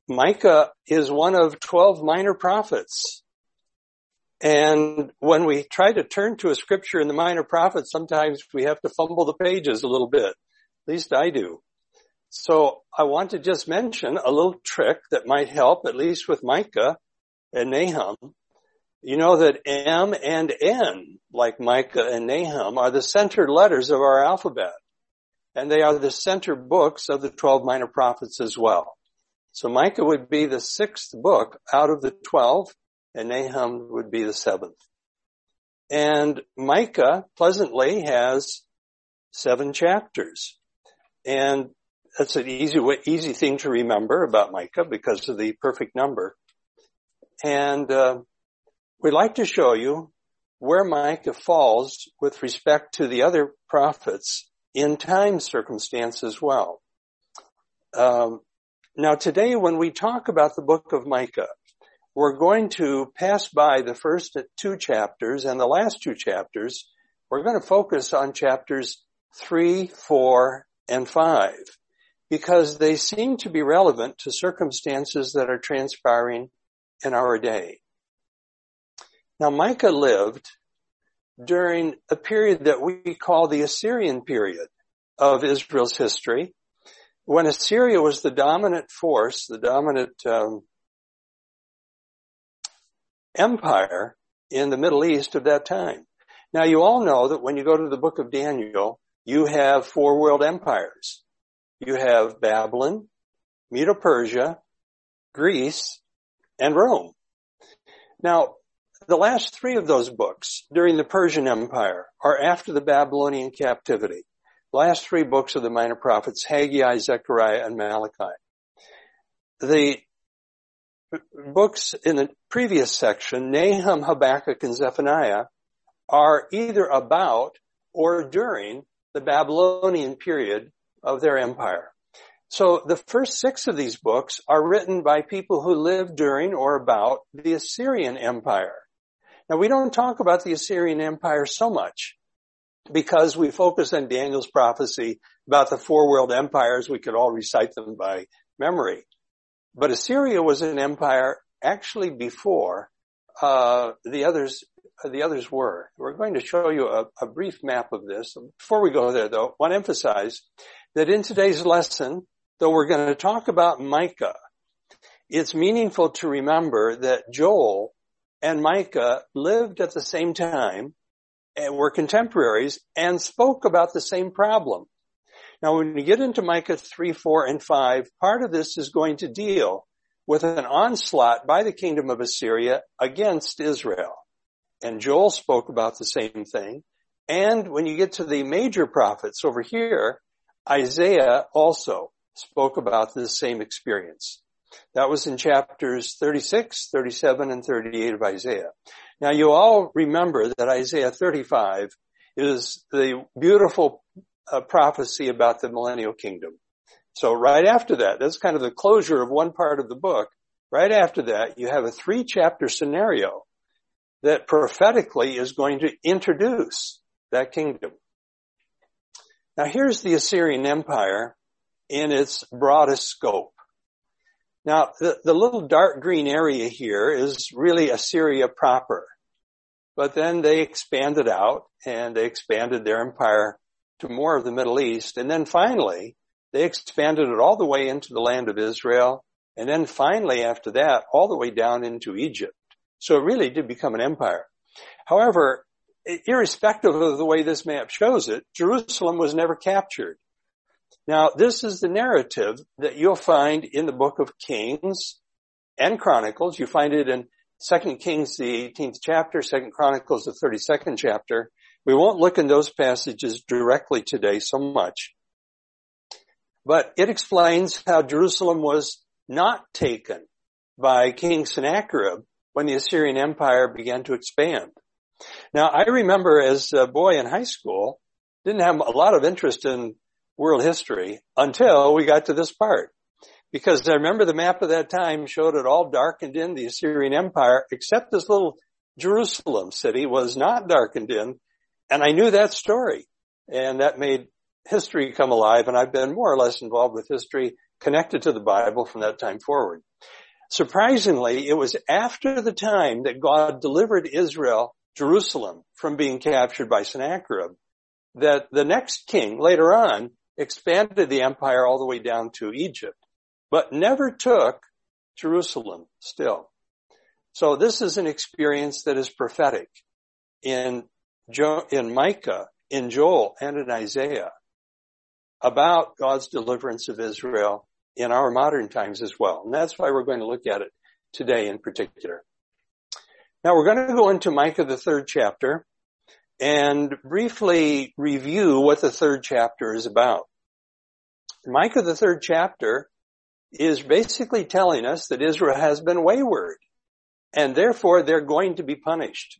Micah is one of 12 minor prophets. And when we try to turn to a scripture in the minor prophets, sometimes we have to fumble the pages a little bit. At least I do. So I want to just mention a little trick that might help, at least with Micah and Nahum. You know that M and N, like Micah and Nahum, are the center letters of our alphabet. And they are the center books of the 12 minor prophets as well. So Micah would be the 6th book out of the 12, and Nahum would be the 7th. And Micah, pleasantly, has 7 chapters. And that's an easy thing to remember about Micah because of the perfect number. And we'd like to show you where Micah falls with respect to the other prophets in time circumstance as well. Now today when we talk about the book of Micah, we're going to pass by the first 2 chapters and the last 2 chapters. We're going to focus on chapters 3, 4, and 5 because they seem to be relevant to circumstances that are transpiring in our day. Now Micah lived during a period that we call the Assyrian period of Israel's history, when Assyria was the dominant force, the dominant empire in the Middle East of that time. Now you all know that when you go to the book of Daniel, you have 4 world empires. You have Babylon, Medo-Persia, Greece, and Rome. Now, the last 3 of those books during the Persian Empire are after the Babylonian captivity. The last 3 books of the minor prophets, Haggai, Zechariah, and Malachi. The books in the previous section, Nahum, Habakkuk, and Zephaniah, are either about or during the Babylonian period of their empire. So the first 6 of these books are written by people who lived during or about the Assyrian Empire. Now we don't talk about the Assyrian Empire so much because we focus on Daniel's prophecy about the 4 world empires. We could all recite them by memory. But Assyria was an empire actually before the others were. We're going to show you a brief map of this. Before we go there, though, I want to emphasize that in today's lesson, though we're going to talk about Micah, it's meaningful to remember that Joel and Micah lived at the same time and were contemporaries and spoke about the same problem. Now, when we get into Micah 3, 4, and 5, part of this is going to deal with an onslaught by the kingdom of Assyria against Israel. And Joel spoke about the same thing. And when you get to the major prophets over here, Isaiah also spoke about the same experience. That was in chapters 36, 37, and 38 of Isaiah. Now, you all remember that Isaiah 35 is the beautiful prophecy about the millennial kingdom. So right after that, that's kind of the closure of one part of the book. Right after that, you have a 3-chapter scenario that prophetically is going to introduce that kingdom. Now, here's the Assyrian Empire in its broadest scope. Now, the little dark green area here is really Assyria proper. But then they expanded out and they expanded their empire to more of the Middle East. And then finally, they expanded it all the way into the land of Israel. And then finally, after that, all the way down into Egypt. So it really did become an empire. However, irrespective of the way this map shows it, Jerusalem was never captured. Now, this is the narrative that you'll find in the book of Kings and Chronicles. You find it in 2 Kings, the 18th chapter, 2 Chronicles, the 32nd chapter. We won't look in those passages directly today so much. But it explains how Jerusalem was not taken by King Sennacherib when the Assyrian Empire began to expand. Now, I remember as a boy in high school, didn't have a lot of interest in world history until we got to this part. Because I remember the map of that time showed it all darkened in the Assyrian Empire, except this little Jerusalem city was not darkened in. And I knew that story. And that made history come alive. And I've been more or less involved with history connected to the Bible from that time forward. Surprisingly, it was after the time that God delivered Israel, Jerusalem, from being captured by Sennacherib, that the next king later on expanded the empire all the way down to Egypt, but never took Jerusalem still. So this is an experience that is prophetic in Micah, in Joel, and in Isaiah about God's deliverance of Israel in our modern times as well. And that's why we're going to look at it today in particular. Now we're going to go into Micah, the 3rd chapter, and briefly review what the 3rd chapter is about. Micah, the 3rd chapter, is basically telling us that Israel has been wayward, and therefore they're going to be punished.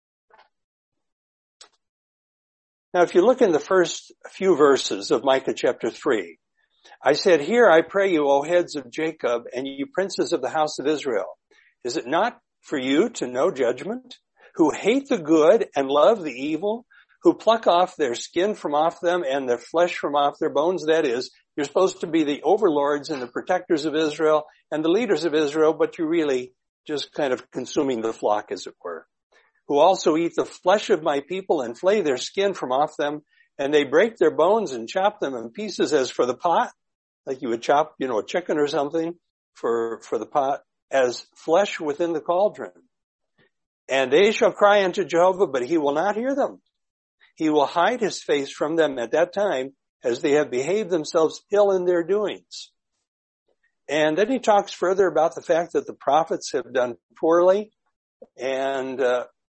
Now, if you look in the first few verses of Micah chapter 3, I said, "Hear, I pray you, O heads of Jacob, and you princes of the house of Israel. Is it not for you to know judgment, who hate the good and love the evil, who pluck off their skin from off them and their flesh from off their bones?" That is, you're supposed to be the overlords and the protectors of Israel and the leaders of Israel, but you're really just kind of consuming the flock, as it were. "Who also eat the flesh of my people and flay their skin from off them, and they break their bones and chop them in pieces as for the pot," like you would chop, a chicken or something for the pot, "as flesh within the cauldron. And they shall cry unto Jehovah, but he will not hear them. He will hide his face from them at that time, as they have behaved themselves ill in their doings." And then he talks further about the fact that the prophets have done poorly. And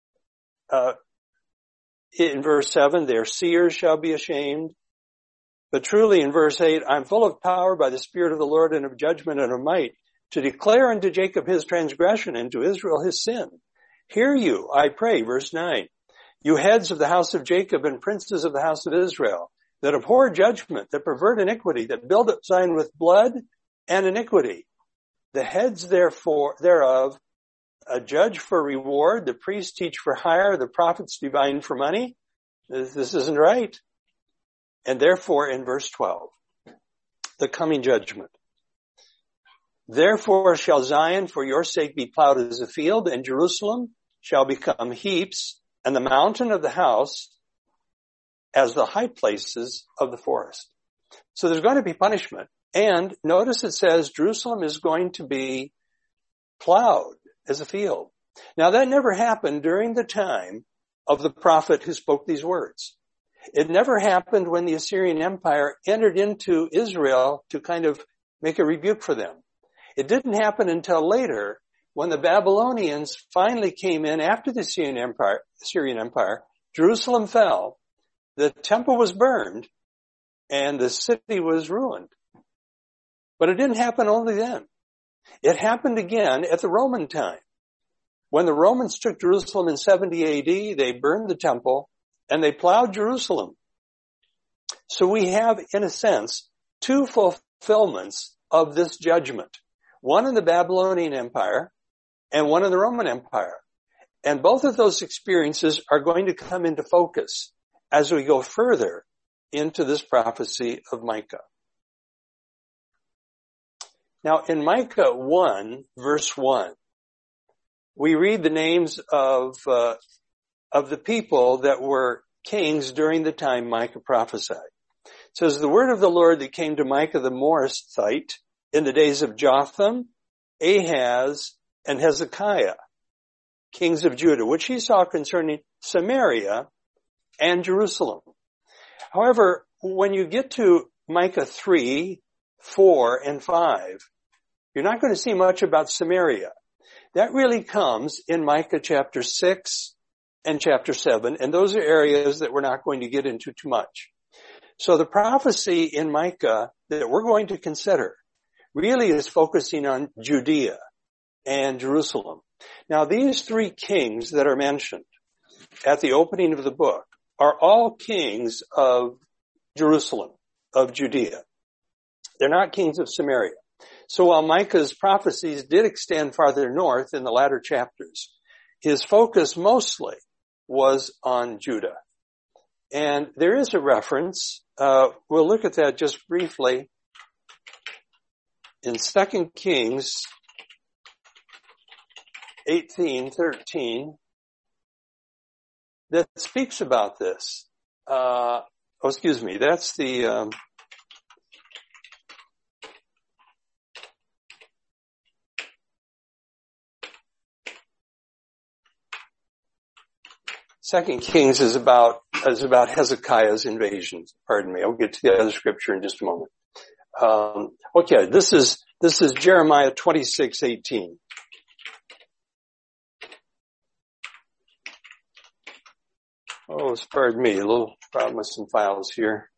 in verse 7, "Their seers shall be ashamed." But truly in verse 8, "I'm full of power by the Spirit of the Lord and of judgment and of might, to declare unto Jacob his transgression and to Israel his sin. Hear you, I pray," verse 9, "you heads of the house of Jacob and princes of the house of Israel, that abhor judgment, that pervert iniquity, that build up Zion with blood and iniquity. The heads thereof judge for reward, the priests teach for hire, the prophets divine for money." This isn't right. And therefore, in verse 12, the coming judgment. "Therefore shall Zion for your sake be plowed as a field, and Jerusalem shall become heaps, and the mountain of the house as the high places of the forest." So there's going to be punishment. And notice it says Jerusalem is going to be plowed as a field. Now that never happened during the time of the prophet who spoke these words. It never happened when the Assyrian Empire entered into Israel to kind of make a rebuke for them. It didn't happen until later, when the Babylonians finally came in after the Assyrian Empire. Jerusalem fell, the temple was burned, and the city was ruined. But it didn't happen only then. It happened again at the Roman time. When the Romans took Jerusalem in 70 AD, they burned the temple and they plowed Jerusalem. So we have, in a sense, two fulfillments of this judgment. One in the Babylonian Empire and one in the Roman Empire. And both of those experiences are going to come into focus as we go further into this prophecy of Micah. Now, in Micah 1, verse 1, we read the names of the people that were kings during the time Micah prophesied. It says, "The word of the Lord that came to Micah the Morasthite in the days of Jotham, Ahaz, and Hezekiah, kings of Judah, which he saw concerning Samaria and Jerusalem." However, when you get to Micah 3, 4, and 5, you're not going to see much about Samaria. That really comes in Micah chapter 6 and chapter 7, and those are areas that we're not going to get into too much. So the prophecy in Micah that we're going to consider really is focusing on Judea and Jerusalem. Now, these three kings that are mentioned at the opening of the book are all kings of Jerusalem, of Judea. They're not kings of Samaria. So while Micah's prophecies did extend farther north in the latter chapters, his focus mostly was on Judah. And there is a reference, we'll look at that just briefly, in 2 Kings 18:13 that speaks about this. That's the 2 Kings is about Hezekiah's invasion. Pardon me. I'll get to the other scripture in just a moment. This is Jeremiah 26:18. Oh, pardon me. A little problem with some files here.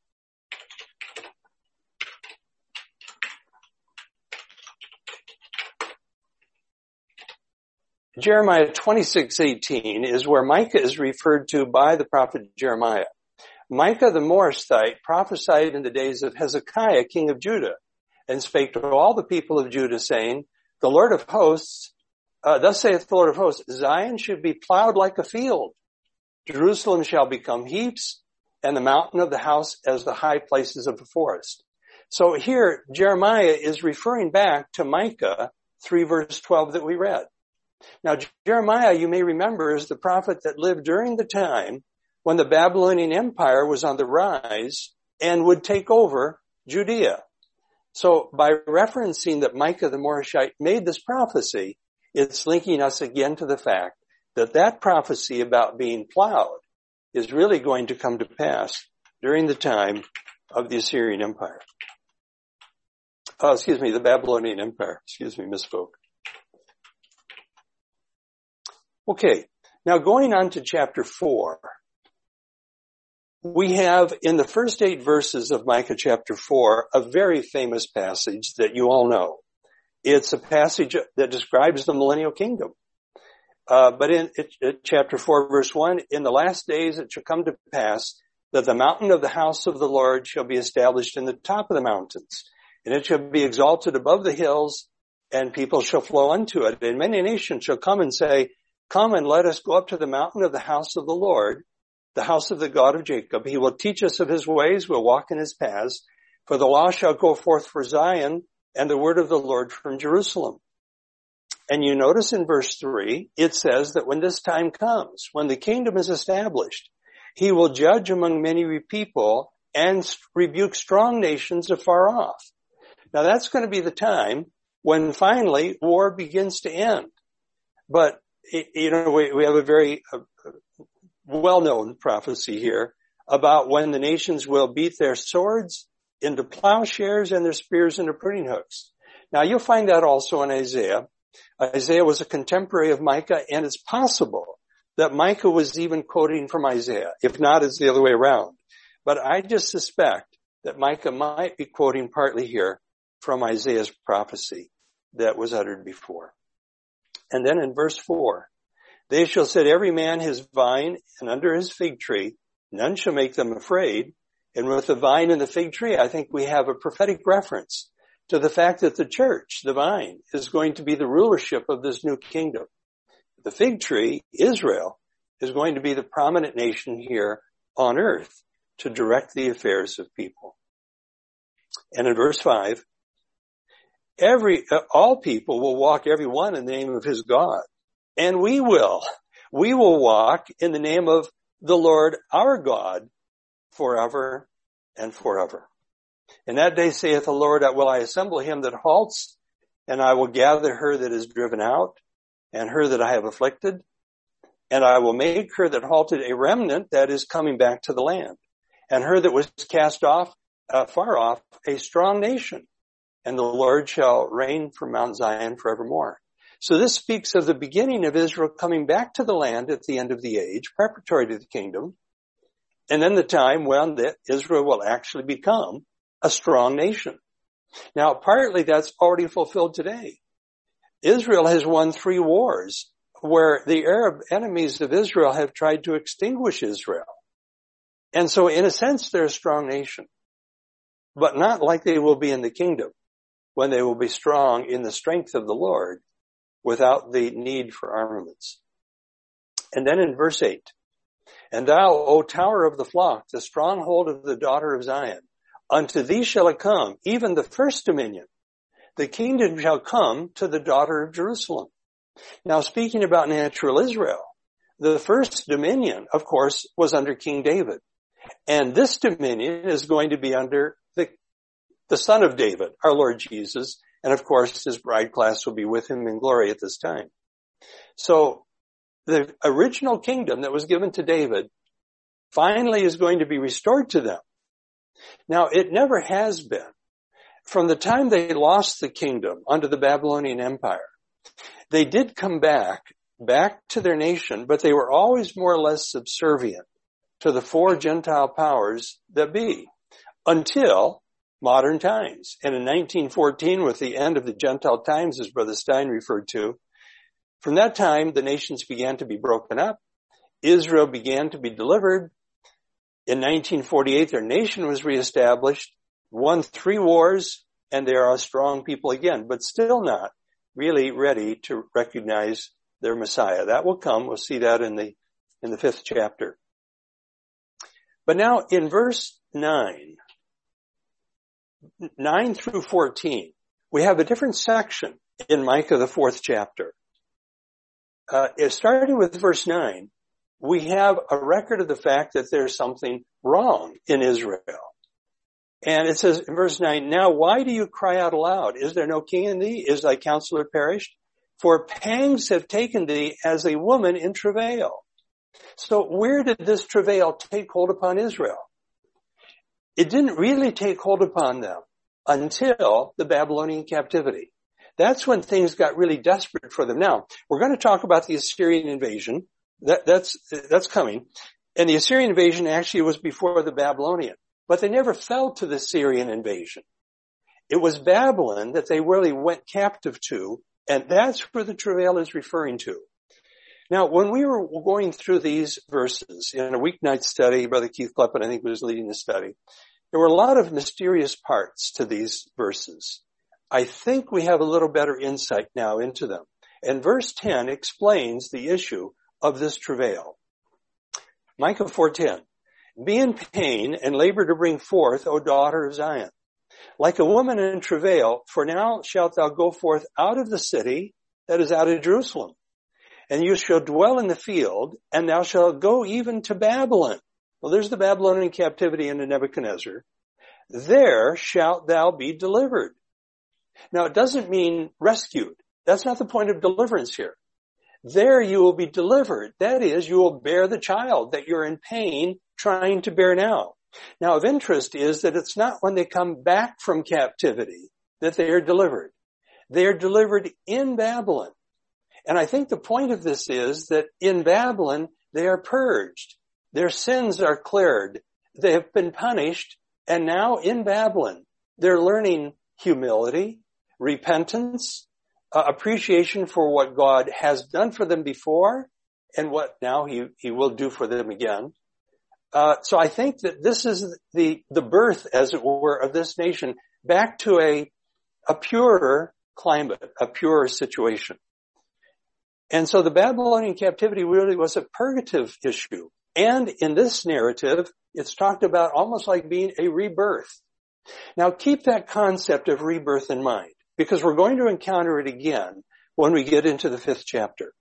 Jeremiah 26:18 is where Micah is referred to by the prophet Jeremiah. Micah the Morashite prophesied in the days of Hezekiah, king of Judah, and spake to all the people of Judah, saying, the Lord of hosts, thus saith the Lord of hosts, Zion should be plowed like a field. Jerusalem shall become heaps, and the mountain of the house as the high places of the forest. So here, Jeremiah is referring back to Micah 3 verse 12 that we read. Now, Jeremiah, you may remember, is the prophet that lived during the time when the Babylonian Empire was on the rise and would take over Judea. So by referencing that Micah the Morashite made this prophecy, it's linking us again to the fact that that prophecy about being plowed is really going to come to pass during the time of the Assyrian Empire. The Babylonian Empire. Misspoke. Okay, now going on to chapter 4, we have in the first 8 verses of Micah chapter 4 a very famous passage that you all know. It's a passage that describes the millennial kingdom. But in chapter 4 verse 1, in the last days it shall come to pass that the mountain of the house of the Lord shall be established in the top of the mountains, and it shall be exalted above the hills, and people shall flow unto it. And many nations shall come and say, come and let us go up to the mountain of the house of the Lord, the house of the God of Jacob. He will teach us of his ways, we'll walk in his paths. For the law shall go forth for Zion, and the word of the Lord from Jerusalem. And you notice in verse 3, it says that when this time comes, when the kingdom is established, he will judge among many people and rebuke strong nations afar off. Now that's going to be the time when finally war begins to end. But we have a very well-known prophecy here about when the nations will beat their swords into plowshares and their spears into pruning hooks. Now you'll find that also in Isaiah. Isaiah was a contemporary of Micah, and it's possible that Micah was even quoting from Isaiah. If not, it's the other way around. But I just suspect that Micah might be quoting partly here from Isaiah's prophecy that was uttered before. And then in verse 4, they shall set every man his vine, and under his fig tree, none shall make them afraid. And with the vine and the fig tree, I think we have a prophetic reference to the fact that the church, the vine, is going to be the rulership of this new kingdom. The fig tree, Israel, is going to be the prominent nation here on earth to direct the affairs of people. And in verse 5, all people will walk every one in the name of his God. And we will walk in the name of the Lord our God forever and forever. In that day saith the Lord, will I assemble him that halts, and I will gather her that is driven out, and her that I have afflicted, and I will make her that halted a remnant that is coming back to the land, and her that was cast off, far off, a strong nation, and the Lord shall reign from Mount Zion forevermore. So this speaks of the beginning of Israel coming back to the land at the end of the age, preparatory to the kingdom, and then the time when Israel will actually become a strong nation. Now, partly that's already fulfilled today. Israel has won 3 wars where the Arab enemies of Israel have tried to extinguish Israel. And so in a sense, they're a strong nation, but not like they will be in the kingdom when they will be strong in the strength of the Lord without the need for armaments. And then in verse 8, and thou, O tower of the flock, the stronghold of the daughter of Zion, unto thee shall it come, even the first dominion, the kingdom shall come to the daughter of Jerusalem. Now, speaking about natural Israel, the first dominion, of course, was under King David. And this dominion is going to be under the son of David, our Lord Jesus. And of course, his bride class will be with him in glory at this time. So the original kingdom that was given to David finally is going to be restored to them. Now, it never has been. From the time they lost the kingdom under the Babylonian Empire, they did come back to their nation, but they were always more or less subservient to the four Gentile powers that be until modern times. And in 1914, with the end of the Gentile times, as Brother Stein referred to, from that time, the nations began to be broken up. Israel began to be delivered. In 1948, their nation was reestablished, won 3 wars, and they are a strong people again, but still not really ready to recognize their Messiah. That will come. We'll see that in the 5th chapter. But now in verse 9 through 14, we have a different section in Micah, the 4th chapter. Starting with verse 9, we have a record of the fact that there's something wrong in Israel. And it says in verse 9, now why do you cry out aloud? Is there no king in thee? Is thy counselor perished? For pangs have taken thee as a woman in travail. So where did this travail take hold upon Israel? It didn't really take hold upon them until the Babylonian captivity. That's when things got really desperate for them. Now, we're going to talk about the Assyrian invasion. That's coming. And the Assyrian invasion actually was before the Babylonian. But they never fell to the Syrian invasion. It was Babylon that they really went captive to, and that's where the travail is referring to. Now, when we were going through these verses in a weeknight study, Brother Keith Kleppen, I think, was leading the study, there were a lot of mysterious parts to these verses. I think we have a little better insight now into them. And verse 10 explains the issue of this travail. Micah 4:10. Be in pain and labor to bring forth, O daughter of Zion, like a woman in travail, for now shalt thou go forth out of the city, that is out of Jerusalem, and you shall dwell in the field, and thou shalt go even to Babylon. Well, there's the Babylonian captivity under Nebuchadnezzar. There shalt thou be delivered. Now, it doesn't mean rescued. That's not the point of deliverance here. There you will be delivered. That is, you will bear the child that you're in pain trying to bear now. Now, of interest is that it's not when they come back from captivity that they are delivered. They are delivered in Babylon. And I think the point of this is that in Babylon, they are purged. Their sins are cleared. They have been punished. And now in Babylon, they're learning humility, repentance, appreciation for what God has done for them before and what now he will do for them again. So I think that this is the birth, as it were, of this nation back to a purer climate, a purer situation. And so the Babylonian captivity really was a purgative issue. And in this narrative, it's talked about almost like being a rebirth. Now keep that concept of rebirth in mind, because we're going to encounter it again when we get into the 5th chapter.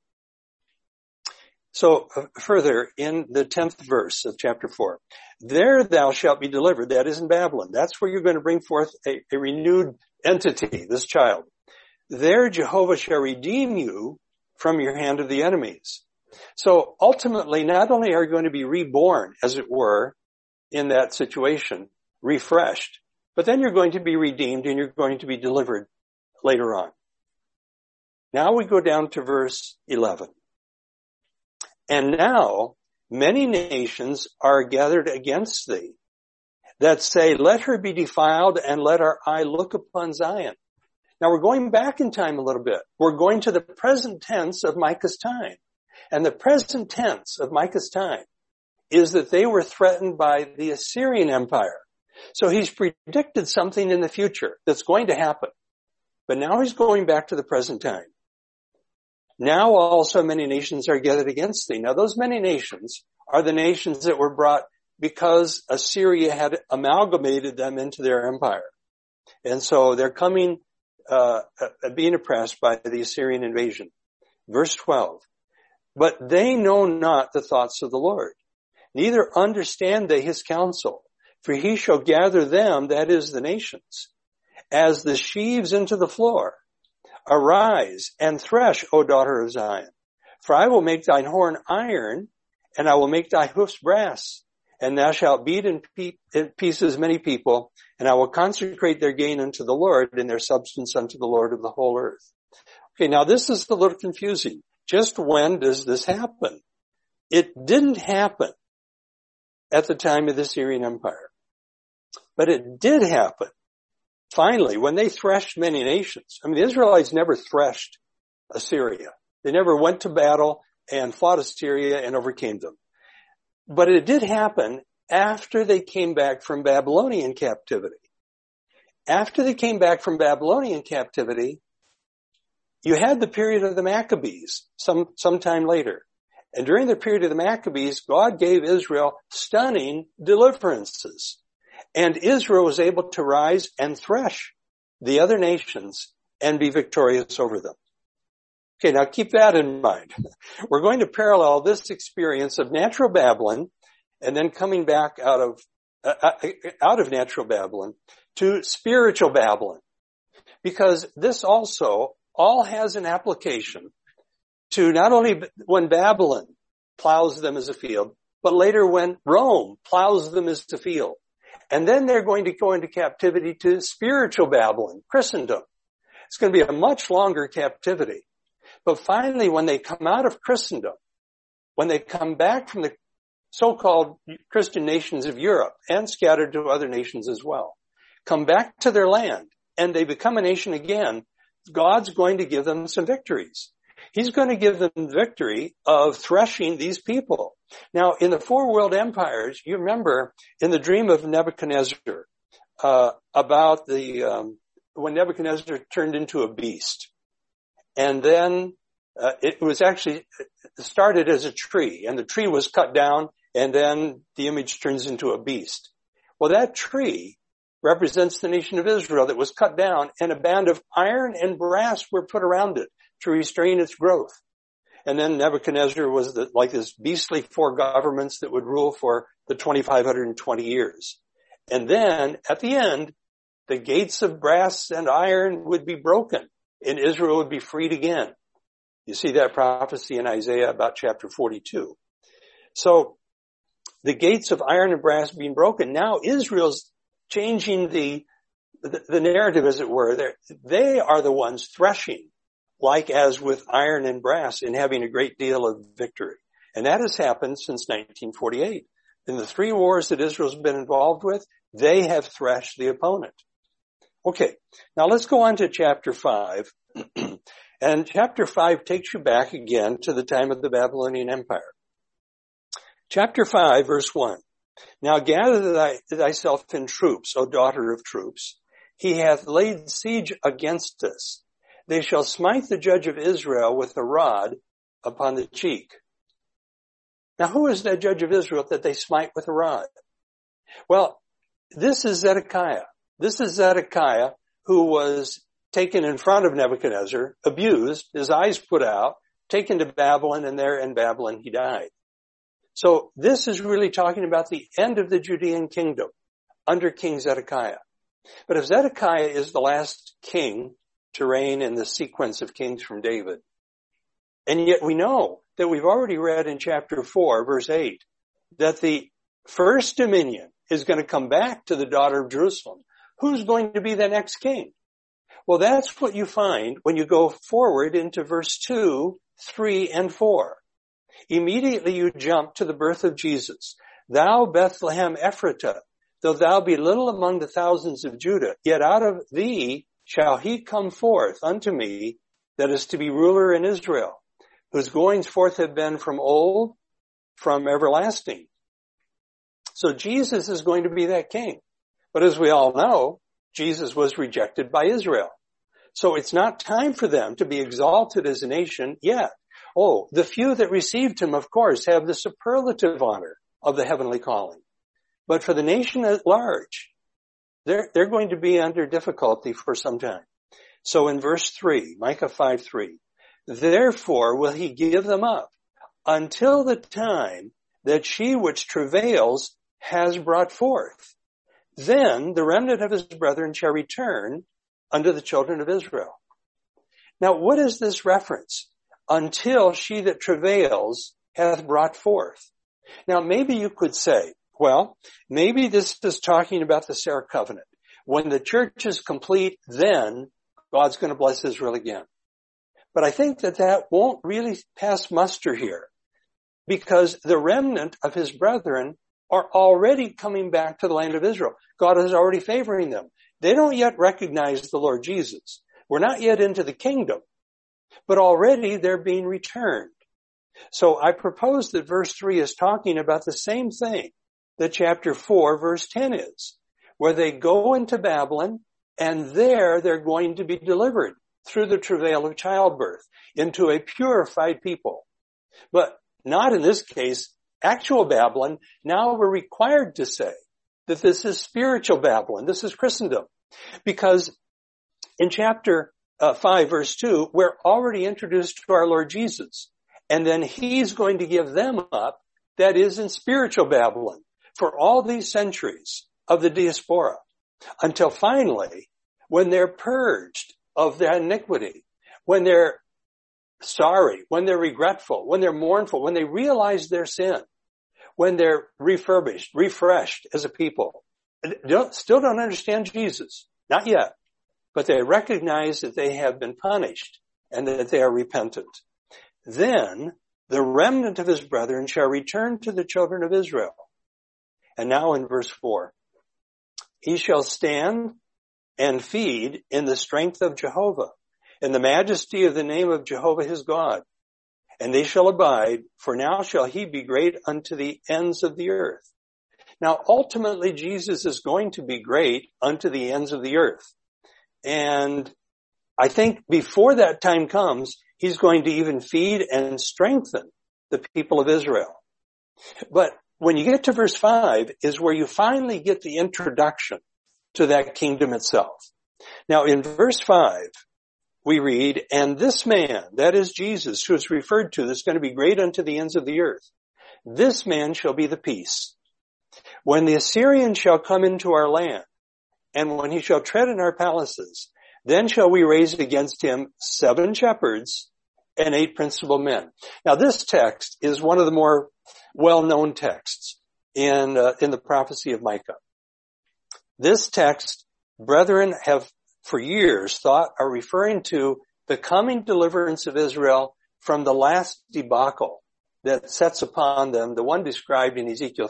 So further, in the 10th verse of chapter 4, there thou shalt be delivered. That is in Babylon. That's where you're going to bring forth a renewed entity, this child. There Jehovah shall redeem you from your hand of the enemies. So ultimately, not only are you going to be reborn, as it were, in that situation, refreshed, but then you're going to be redeemed and you're going to be delivered later on. Now we go down to verse 11. And now many nations are gathered against thee that say, let her be defiled and let our eye look upon Zion. Now we're going back in time a little bit. We're going to the present tense of Micah's time. And the present tense of Micah's time is that they were threatened by the Assyrian Empire. So he's predicted something in the future that's going to happen. But now he's going back to the present time. Now also many nations are gathered against thee. Now those many nations are the nations that were brought because Assyria had amalgamated them into their empire. And so they're coming being oppressed by the Assyrian invasion. Verse 12. But they know not the thoughts of the Lord, neither understand they his counsel. For he shall gather them, that is the nations, as the sheaves into the floor. Arise and thresh, O daughter of Zion. For I will make thine horn iron, and I will make thy hoofs brass. And thou shalt beat in pieces many people, and I will consecrate their gain unto the Lord, and their substance unto the Lord of the whole earth. Okay, now this is a little confusing. Just when does this happen? It didn't happen at the time of the Assyrian Empire. But it did happen, finally, when they threshed many nations. I mean, the Israelites never threshed Assyria. They never went to battle and fought Assyria and overcame them. But it did happen after they came back from Babylonian captivity. After they came back from Babylonian captivity, you had the period of the Maccabees sometime later. And during the period of the Maccabees, God gave Israel stunning deliverances. And Israel was able to rise and thresh the other nations and be victorious over them. Okay, now keep that in mind. We're going to parallel this experience of natural Babylon and then coming back out of natural Babylon to spiritual Babylon. Because this also all has an application to not only when Babylon plows them as a field, but later when Rome plows them as a field. And then they're going to go into captivity to spiritual Babylon, Christendom. It's going to be a much longer captivity. But finally, when they come out of Christendom, when they come back from the so-called Christian nations of Europe and scattered to other nations as well, come back to their land and they become a nation again, God's going to give them some victories. He's going to give them victory of threshing these people. Now, in the four world empires, you remember in the dream of Nebuchadnezzar, about when Nebuchadnezzar turned into a beast. And then, it was actually started as a tree, and the tree was cut down, and then the image turns into a beast. Well, that tree represents the nation of Israel that was cut down, and a band of iron and brass were put around it to restrain its growth. And then Nebuchadnezzar was like this beastly four governments that would rule for the 2,520 years. And then at the end, the gates of brass and iron would be broken and Israel would be freed again. You see that prophecy in Isaiah about chapter 42. So the gates of iron and brass being broken. Now Israel's changing the narrative, as it were. They are the ones threshing, like as with iron and brass, and having a great deal of victory. And that has happened since 1948. In the three wars that Israel's been involved with, they have threshed the opponent. Okay, now let's go on to chapter 5. And chapter 5 takes you back again to the time of the Babylonian Empire. Chapter 5, verse 1. Now gather thyself in troops, O daughter of troops. He hath laid siege against us. They shall smite the judge of Israel with a rod upon the cheek. Now, who is that judge of Israel that they smite with a rod? Well, this is Zedekiah. This is Zedekiah who was taken in front of Nebuchadnezzar, abused, his eyes put out, taken to Babylon, and there in Babylon he died. So this is really talking about the end of the Judean kingdom under King Zedekiah. But if Zedekiah is the last king to reign in the sequence of kings from David, and yet we know that we've already read in chapter 4, verse 8, that the first dominion is going to come back to the daughter of Jerusalem. Who's going to be the next king? Well, that's what you find when you go forward into verse 2, 3, and 4. Immediately you jump to the birth of Jesus. Thou, Bethlehem Ephratah, though thou be little among the thousands of Judah, yet out of thee shall he come forth unto me that is to be ruler in Israel, whose goings forth have been from old, from everlasting. So Jesus is going to be that king. But as we all know, Jesus was rejected by Israel. So it's not time for them to be exalted as a nation yet. Oh, the few that received him, of course, have the superlative honor of the heavenly calling. But for the nation at large, they're going to be under difficulty for some time. So in verse 3, Micah 5:3, therefore will he give them up until the time that she which travails has brought forth. Then the remnant of his brethren shall return unto the children of Israel. Now, what is this reference? Until she that travails hath brought forth. Now, maybe you could say, well, maybe this is talking about the Sarah covenant. When the church is complete, then God's going to bless Israel again. But I think that won't really pass muster here, because the remnant of his brethren are already coming back to the land of Israel. God is already favoring them. They don't yet recognize the Lord Jesus. We're not yet into the kingdom, but already they're being returned. So I propose that verse 3 is talking about the same thing that chapter 4, verse 10 is, where they go into Babylon, and there they're going to be delivered through the travail of childbirth into a purified people. But not in this case, actual Babylon. Now we're required to say that this is spiritual Babylon. This is Christendom. Because in chapter 5, verse 2, we're already introduced to our Lord Jesus. And then he's going to give them up, that is in spiritual Babylon, for all these centuries of the diaspora, until finally, when they're purged of their iniquity, when they're sorry, when they're regretful, when they're mournful, when they realize their sin, when they're refurbished, refreshed as a people, still don't understand Jesus, not yet, but they recognize that they have been punished and that they are repentant. Then the remnant of his brethren shall return to the children of Israel. And now in verse 4, he shall stand and feed in the strength of Jehovah, in the majesty of the name of Jehovah his God. And they shall abide, for now shall he be great unto the ends of the earth. Now, ultimately, Jesus is going to be great unto the ends of the earth. And I think before that time comes, he's going to even feed and strengthen the people of Israel. But when you get to verse 5 is where you finally get the introduction to that kingdom itself. Now, in verse 5, we read, and this man, that is Jesus, who is referred to, is going to be great unto the ends of the earth. This man shall be the peace. When the Assyrian shall come into our land, and when he shall tread in our palaces, then shall we raise against him 7 shepherds and 8 principal men. Now, this text is one of the more well-known texts in the prophecy of Micah. This text, brethren have for years thought are referring to the coming deliverance of Israel from the last debacle that sets upon them, the one described in Ezekiel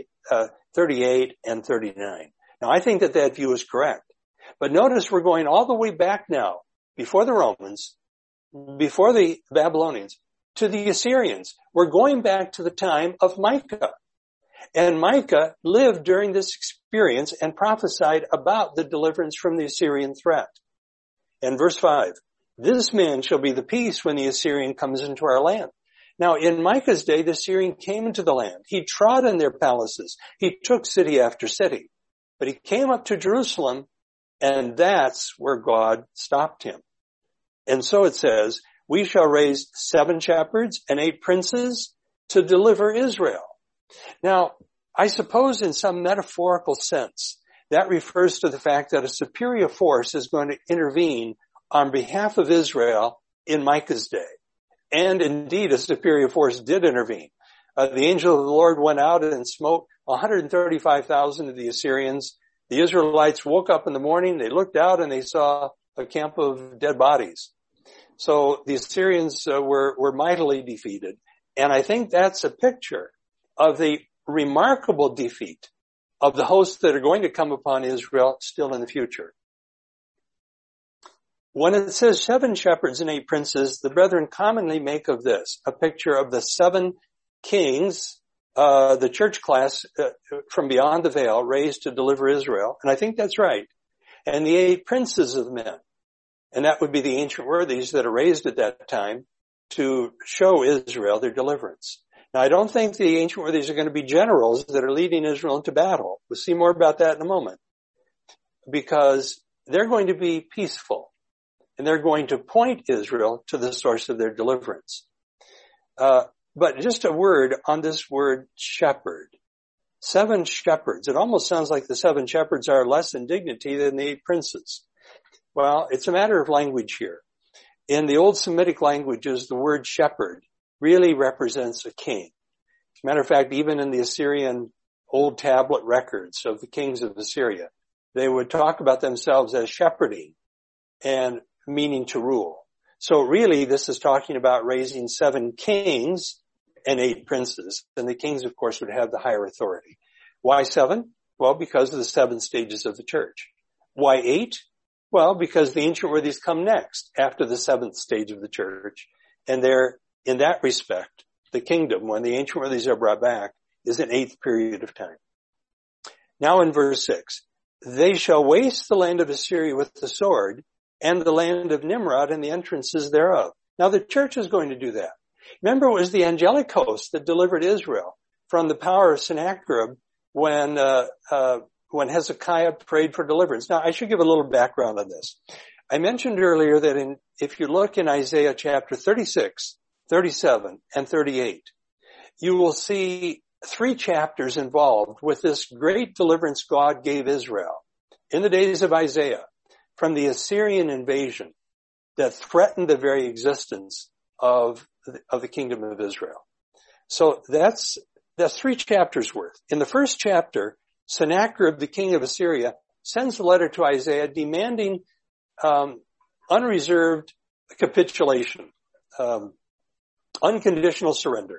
38 and 39. Now, I think that view is correct. But notice we're going all the way back now, before the Romans, before the Babylonians, to the Assyrians. We're going back to the time of Micah. And Micah lived during this experience and prophesied about the deliverance from the Assyrian threat. And verse 5, this man shall be the peace when the Assyrian comes into our land. Now, in Micah's day, the Assyrian came into the land. He trod in their palaces. He took city after city. But he came up to Jerusalem, and that's where God stopped him. And so it says, we shall raise 7 shepherds and 8 princes to deliver Israel. Now, I suppose in some metaphorical sense, that refers to the fact that a superior force is going to intervene on behalf of Israel in Micah's day. And indeed, a superior force did intervene. The angel of the Lord went out and smote 135,000 of the Assyrians. The Israelites woke up in the morning, they looked out and they saw a camp of dead bodies. So the Assyrians were mightily defeated. And I think that's a picture of the remarkable defeat of the hosts that are going to come upon Israel still in the future. When it says 7 shepherds and 8 princes, the brethren commonly make of this a picture of the 7 kings, the church class from beyond the veil raised to deliver Israel. And I think that's right. And the 8 princes of men. And that would be the ancient worthies that are raised at that time to show Israel their deliverance. Now, I don't think the ancient worthies are going to be generals that are leading Israel into battle. We'll see more about that in a moment. Because they're going to be peaceful. and they're going to point Israel to the source of their deliverance. But just a word on this word shepherd. 7 shepherds. It almost sounds like the 7 shepherds are less in dignity than the 8 princes. Well, it's a matter of language here. In the old Semitic languages, the word shepherd really represents a king. As a matter of fact, even in the Assyrian old tablet records of the kings of Assyria, they would talk about themselves as shepherding and meaning to rule. So really, this is talking about raising 7 kings and 8 princes. And the kings, of course, would have the higher authority. Why 7? Well, because of the 7 stages of the church. Why 8? Well, because the ancient worthies come next after the 7th stage of the church. And they're, in that respect, the kingdom, when the ancient worthies are brought back, is an 8th period of time. Now in verse 6, they shall waste the land of Assyria with the sword, and the land of Nimrod and the entrances thereof. Now the church is going to do that. Remember, it was the angelic host that delivered Israel from the power of Sennacherib when Hezekiah prayed for deliverance. Now, I should give a little background on this. I mentioned earlier that if you look in Isaiah chapter 36, 37, and 38, you will see 3 chapters involved with this great deliverance God gave Israel in the days of Isaiah from the Assyrian invasion that threatened the very existence of the kingdom of Israel. So that's 3 chapters worth. In the first chapter, Sennacherib, the king of Assyria, sends a letter to Isaiah demanding unreserved capitulation, unconditional surrender.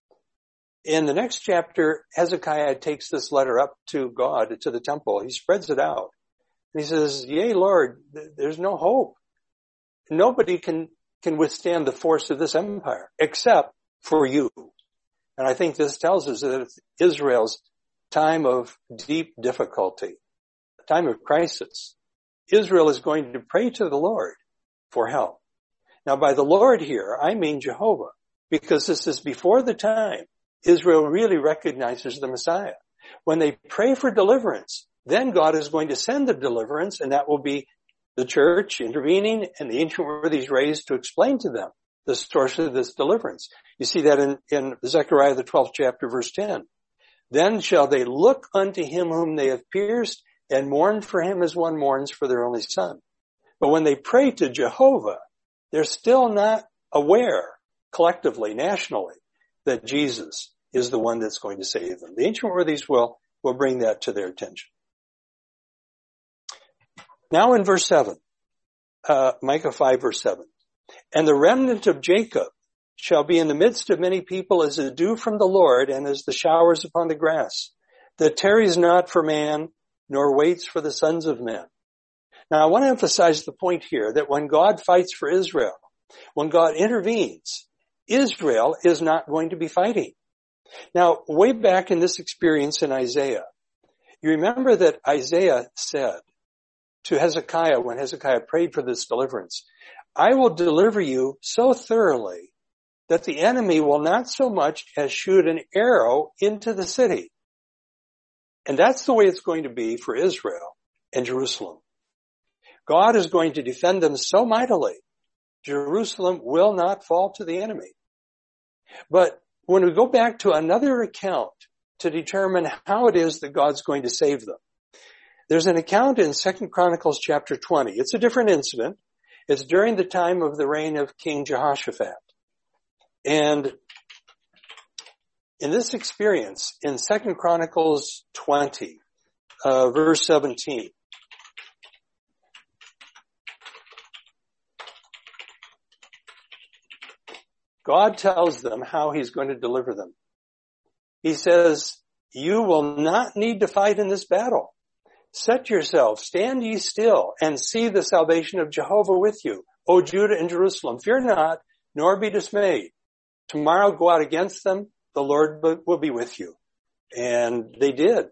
In the next chapter, Hezekiah takes this letter up to God, to the temple. He spreads it out. And he says, "Yea, Lord, there's no hope. Nobody can withstand the force of this empire except for you." And I think this tells us that it's Israel's time of deep difficulty, a time of crisis. Israel is going to pray to the Lord for help. Now, by the Lord here, I mean Jehovah, because this is before the time Israel really recognizes the Messiah. When they pray for deliverance, then God is going to send the deliverance, and that will be the church intervening and the ancient worthies raised to explain to them the source of this deliverance. You see that in Zechariah, the 12th chapter, verse 10. Then shall they look unto him whom they have pierced and mourn for him as one mourns for their only son. But when they pray to Jehovah, they're still not aware collectively, nationally, that Jesus is the one that's going to save them. The ancient worthies will bring that to their attention. Now in verse 7, Micah 5 verse 7, and the remnant of Jacob shall be in the midst of many people as the dew from the Lord and as the showers upon the grass, that tarries not for man, nor waits for the sons of men. Now I want to emphasize the point here that when God fights for Israel, when God intervenes, Israel is not going to be fighting. Now, way back in this experience in Isaiah, you remember that Isaiah said to Hezekiah, when Hezekiah prayed for this deliverance, "I will deliver you so thoroughly that the enemy will not so much as shoot an arrow into the city." And that's the way it's going to be for Israel and Jerusalem. God is going to defend them so mightily, Jerusalem will not fall to the enemy. But when we go back to another account to determine how it is that God's going to save them, there's an account in 2 Chronicles chapter 20. It's a different incident. It's during the time of the reign of King Jehoshaphat. And in this experience, in 2 Chronicles 20, verse 17, God tells them how he's going to deliver them. He says, "You will not need to fight in this battle. Set yourself, stand ye still, and see the salvation of Jehovah with you, O Judah and Jerusalem. Fear not, nor be dismayed. Tomorrow go out against them, the Lord will be with you." And they did.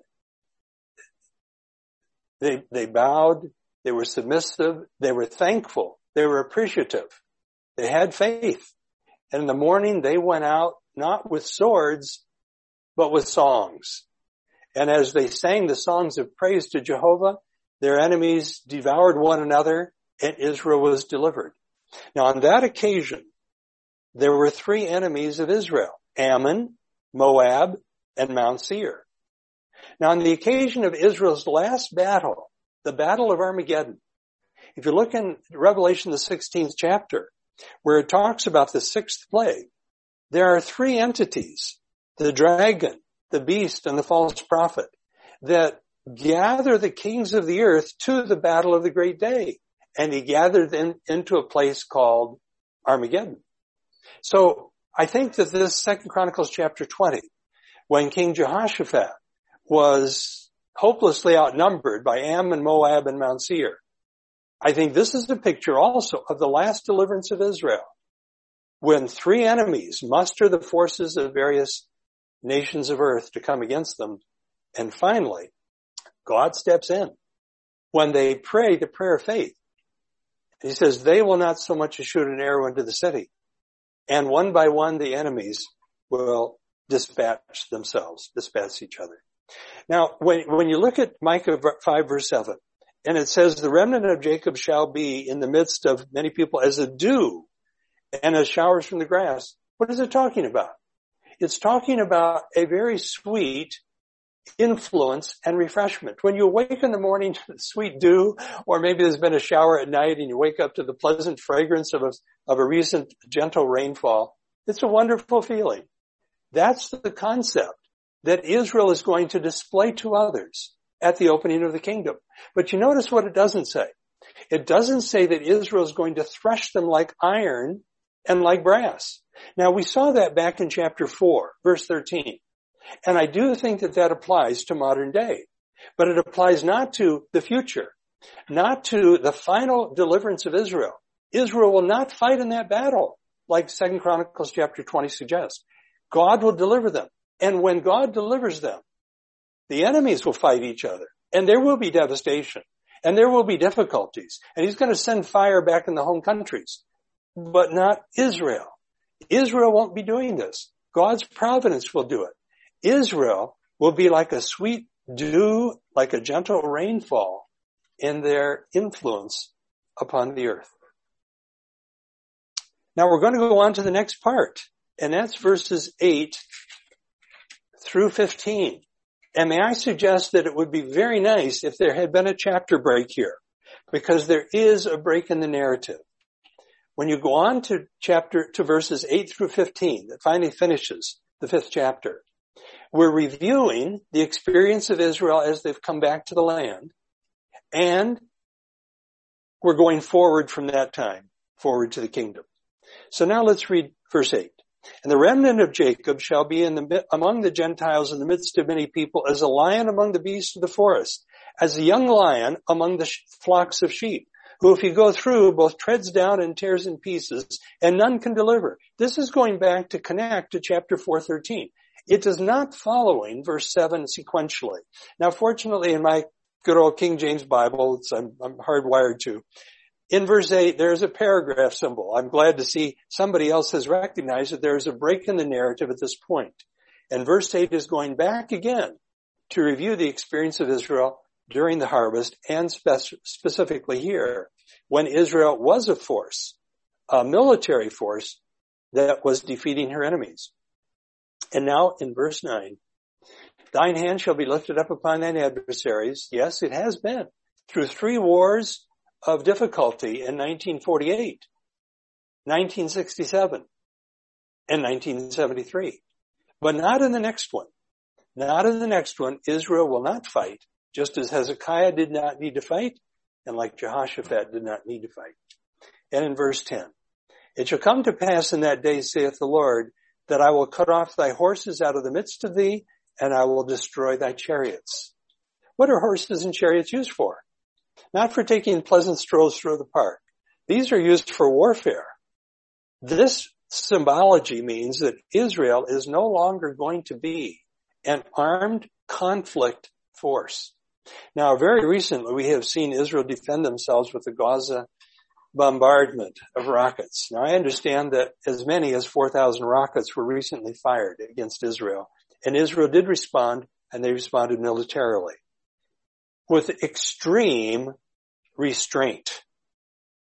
They bowed, they were submissive, they were thankful, they were appreciative, they had faith. And in the morning they went out not with swords, but with songs. And as they sang the songs of praise to Jehovah, their enemies devoured one another and Israel was delivered. Now on that occasion, there were three enemies of Israel: Ammon, Moab, and Mount Seir. Now on the occasion of Israel's last battle, the Battle of Armageddon, if you look in Revelation, the 16th chapter, where it talks about the sixth plague, there are three entities, the dragon, the beast, and the false prophet, that gather the kings of the earth to the battle of the great day. And he gathered them into a place called Armageddon. So I think that this 2 Chronicles chapter 20, when King Jehoshaphat was hopelessly outnumbered by Ammon, Moab, and Mount Seir, I think this is a picture also of the last deliverance of Israel, when three enemies muster the forces of various nations of earth to come against them. And finally, God steps in when they pray the prayer of faith. He says, they will not so much as shoot an arrow into the city. And one by one, the enemies will dispatch each other. Now, when you look at Micah 5 verse 7, and it says, the remnant of Jacob shall be in the midst of many people as a dew and as showers from the grass. What is it talking about? It's talking about a very sweet influence and refreshment. When you wake in the morning to the sweet dew, or maybe there's been a shower at night and you wake up to the pleasant fragrance of a recent gentle rainfall, it's a wonderful feeling. That's the concept that Israel is going to display to others at the opening of the kingdom. But you notice what it doesn't say. It doesn't say that Israel is going to thresh them like iron and like brass. Now we saw that back in chapter 4, verse 13. And I do think that applies to modern day, but it applies not to the future, not to the final deliverance of Israel. Israel will not fight in that battle like 2 Chronicles chapter 20 suggests. God will deliver them. And when God delivers them, the enemies will fight each other, and there will be devastation, and there will be difficulties, and he's going to send fire back in the home countries, but not Israel. Israel won't be doing this. God's providence will do it. Israel will be like a sweet dew, like a gentle rainfall in their influence upon the earth. Now we're going to go on to the next part, and that's verses 8 through 15. And may I suggest that it would be very nice if there had been a chapter break here, because there is a break in the narrative. When you go on to verses 8 through 15, that finally finishes the 5th chapter, we're reviewing the experience of Israel as they've come back to the land, and we're going forward from that time, forward to the kingdom. So now let's read verse 8. And the remnant of Jacob shall be among the Gentiles in the midst of many people, as a lion among the beasts of the forest, as a young lion among the flocks of sheep, who if he go through both treads down and tears in pieces, and none can deliver. This is going back to connect to chapter 4:13. It is not following verse 7 sequentially. Now, fortunately, in my good old King James Bible, I'm hardwired to, in verse 8, there's a paragraph symbol. I'm glad to see somebody else has recognized that there's a break in the narrative at this point. And verse 8 is going back again to review the experience of Israel during the harvest, and specifically here, when Israel was a force, a military force that was defeating her enemies. And now in verse 9, thine hand shall be lifted up upon thine adversaries. Yes, it has been through 3 wars of difficulty in 1948, 1967, and 1973. But not in the next one. Not in the next one. Israel will not fight, just as Hezekiah did not need to fight, and like Jehoshaphat did not need to fight. And in verse 10, it shall come to pass in that day, saith the Lord, that I will cut off thy horses out of the midst of thee, and I will destroy thy chariots. What are horses and chariots used for? Not for taking pleasant strolls through the park. These are used for warfare. This symbology means that Israel is no longer going to be an armed conflict force. Now, very recently, we have seen Israel defend themselves with the Gaza bombardment of rockets. Now, I understand that as many as 4,000 rockets were recently fired against Israel, and Israel did respond, and they responded militarily with extreme restraint.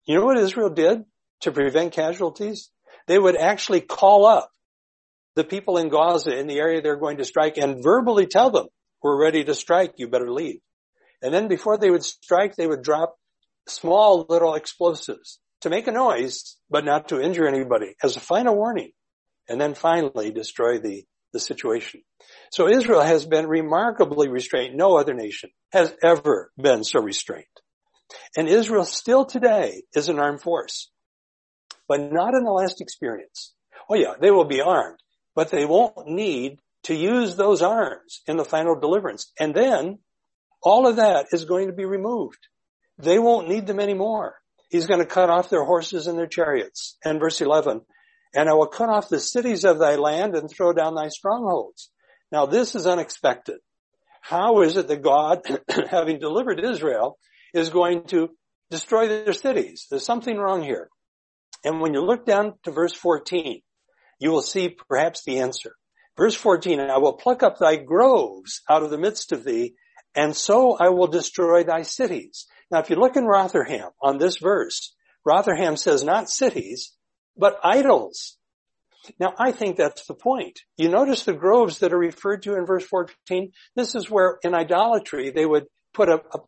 You know what Israel did to prevent casualties? They would actually call up the people in Gaza in the area they're going to strike and verbally tell them, we're ready to strike, you better leave. And then before they would strike, they would drop small little explosives to make a noise, but not to injure anybody as a final warning. And then finally destroy the situation. So Israel has been remarkably restrained. No other nation has ever been so restrained. And Israel still today is an armed force, but not in the last experience. Oh yeah, they will be armed, but they won't need to use those arms in the final deliverance. And then all of that is going to be removed. They won't need them anymore. He's going to cut off their horses and their chariots. And verse 11, and I will cut off the cities of thy land and throw down thy strongholds. Now this is unexpected. How is it that God, having delivered Israel, is going to destroy their cities? There's something wrong here. And when you look down to verse 14, you will see perhaps the answer. Verse 14, I will pluck up thy groves out of the midst of thee, and so I will destroy thy cities. Now if you look in Rotherham on this verse, Rotherham says not cities, but idols. Now I think that's the point. You notice the groves that are referred to in verse 14. This is where in idolatry they would put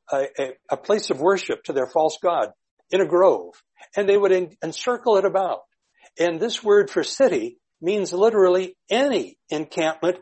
a place of worship to their false god in a grove, and they would encircle it about. And this word for city means literally any encampment,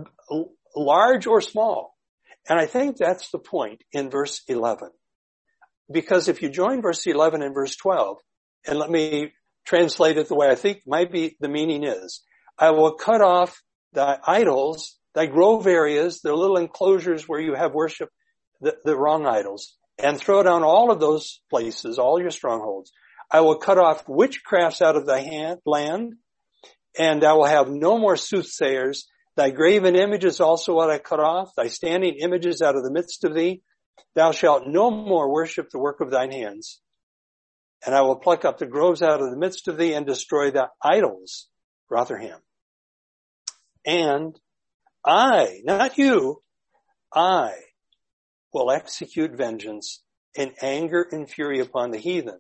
large or small. And I think that's the point in verse 11. Because if you join verse 11 and verse 12, and let me translate it the way I think maybe the meaning is, I will cut off thy idols, thy grove areas, the little enclosures where you have worship, the wrong idols, and throw down all of those places, all your strongholds. I will cut off witchcrafts out of thy land, and I will have no more soothsayers. Thy graven images also will I cut off, thy standing images out of the midst of thee. Thou shalt no more worship the work of thine hands. And I will pluck up the groves out of the midst of thee and destroy the idols, Rotherham. And I, not you, I will execute vengeance in anger and fury upon the heathen,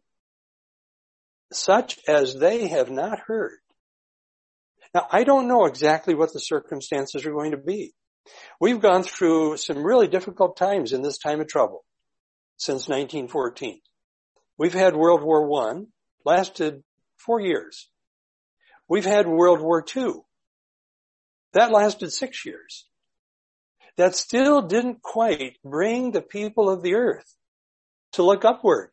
such as they have not heard. Now, I don't know exactly what the circumstances are going to be. We've gone through some really difficult times in this time of trouble since 1914. We've had World War I, lasted 4 years. We've had World War II. That lasted 6 years. That still didn't quite bring the people of the earth to look upward.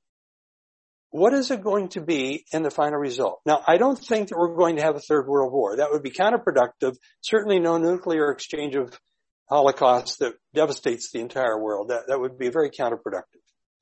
What is it going to be in the final result? Now, I don't think that we're going to have a third world war. That would be counterproductive. Certainly no nuclear exchange of holocaust that devastates the entire world. That would be very counterproductive.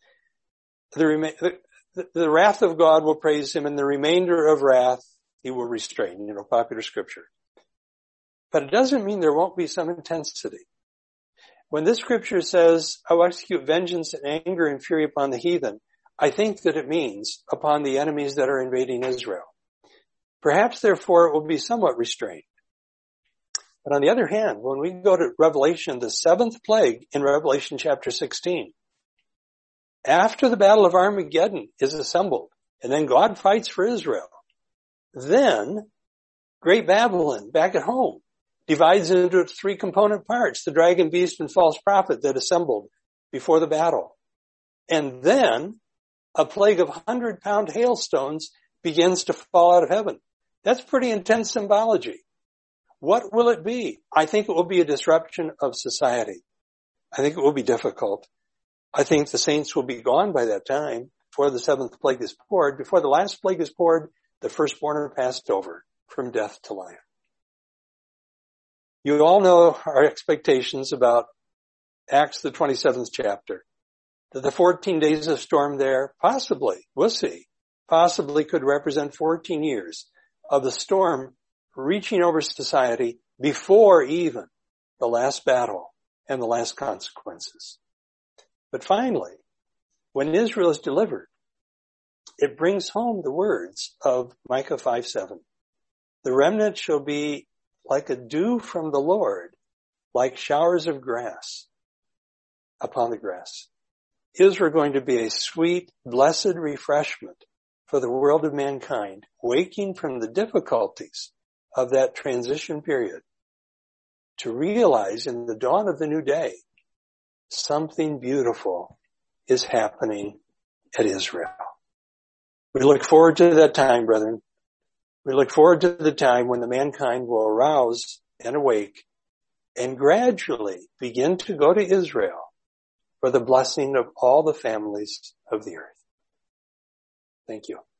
The wrath of God will praise him, and the remainder of wrath he will restrain, popular scripture. But it doesn't mean there won't be some intensity. When this scripture says, I will execute vengeance and anger and fury upon the heathen, I think that it means upon the enemies that are invading Israel. Perhaps, therefore, it will be somewhat restrained. But on the other hand, when we go to Revelation, the seventh plague in Revelation chapter 16, after the battle of Armageddon is assembled, and then God fights for Israel, then Great Babylon, back at home, divides into its three component parts, the dragon, beast, and false prophet that assembled before the battle. And then a plague of 100-pound hailstones begins to fall out of heaven. That's pretty intense symbology. What will it be? I think it will be a disruption of society. I think it will be difficult. I think the saints will be gone by that time before the seventh plague is poured. Before the last plague is poured, the firstborn are passed over from death to life. You all know our expectations about Acts, the 27th chapter. That the 14 days of storm there possibly, we'll see, possibly could represent 14 years of the storm reaching over society before even the last battle and the last consequences. But finally, when Israel is delivered, it brings home the words of Micah 5:7. The remnant shall be like a dew from the Lord, like showers of grass upon the grass. Israel going to be a sweet, blessed refreshment for the world of mankind, waking from the difficulties of that transition period to realize in the dawn of the new day, something beautiful is happening at Israel. We look forward to that time, brethren. We look forward to the time when the mankind will arouse and awake and gradually begin to go to Israel for the blessing of all the families of the earth. Thank you.